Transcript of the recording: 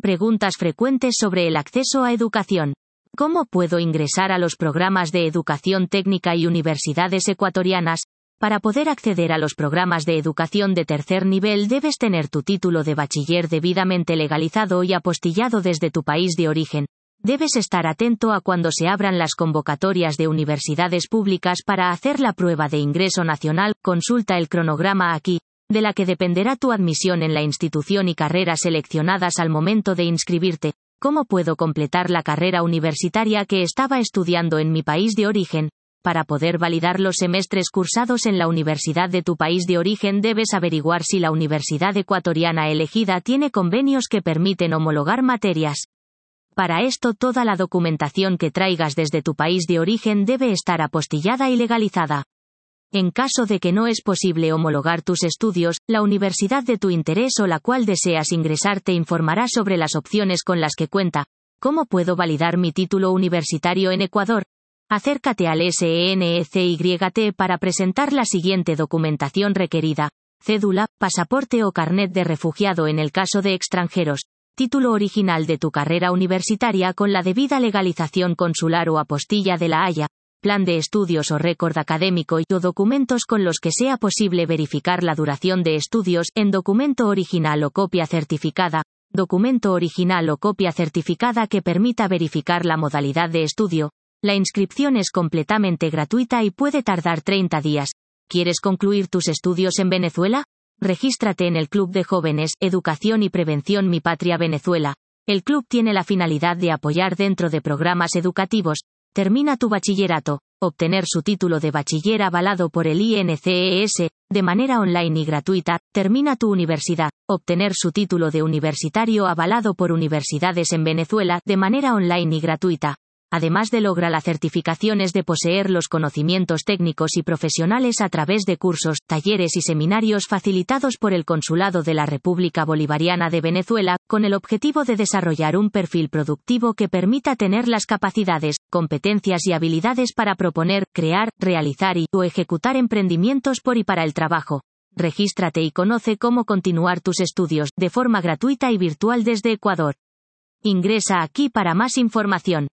Preguntas frecuentes sobre el acceso a educación. ¿Cómo puedo ingresar a los programas de educación técnica y universidades ecuatorianas? Para poder acceder a los programas de educación de tercer nivel debes tener tu título de bachiller debidamente legalizado y apostillado desde tu país de origen. Debes estar atento a cuando se abran las convocatorias de universidades públicas para hacer la prueba de ingreso nacional. Consulta el cronograma aquí, de la que dependerá tu admisión en la institución y carreras seleccionadas al momento de inscribirte. ¿Cómo puedo completar la carrera universitaria que estaba estudiando en mi país de origen? Para poder validar los semestres cursados en la universidad de tu país de origen debes averiguar si la universidad ecuatoriana elegida tiene convenios que permiten homologar materias. Para esto toda la documentación que traigas desde tu país de origen debe estar apostillada y legalizada. En caso de que no es posible homologar tus estudios, la universidad de tu interés o la cual deseas ingresar te informará sobre las opciones con las que cuenta. ¿Cómo puedo validar mi título universitario en Ecuador? Acércate al SENECYT para presentar la siguiente documentación requerida: cédula, pasaporte o carnet de refugiado en el caso de extranjeros, título original de tu carrera universitaria con la debida legalización consular o apostilla de La Haya, plan de estudios o récord académico o documentos con los que sea posible verificar la duración de estudios en documento original o copia certificada, documento original o copia certificada que permita verificar la modalidad de estudio. La inscripción es completamente gratuita y puede tardar 30 días. ¿Quieres concluir tus estudios en Venezuela? Regístrate en el Club de Jóvenes, Educación y Prevención Mi Patria Venezuela. El club tiene la finalidad de apoyar dentro de programas educativos. Termina tu bachillerato, obtener su título de bachiller avalado por el INCES, de manera online y gratuita. Termina tu universidad, obtener su título de universitario avalado por universidades en Venezuela, de manera online y gratuita. Además de logra las certificaciones de poseer los conocimientos técnicos y profesionales a través de cursos, talleres y seminarios facilitados por el Consulado de la República Bolivariana de Venezuela, con el objetivo de desarrollar un perfil productivo que permita tener las capacidades, competencias y habilidades para proponer, crear, realizar o ejecutar emprendimientos por y para el trabajo. Regístrate y conoce cómo continuar tus estudios, de forma gratuita y virtual desde Ecuador. Ingresa aquí para más información.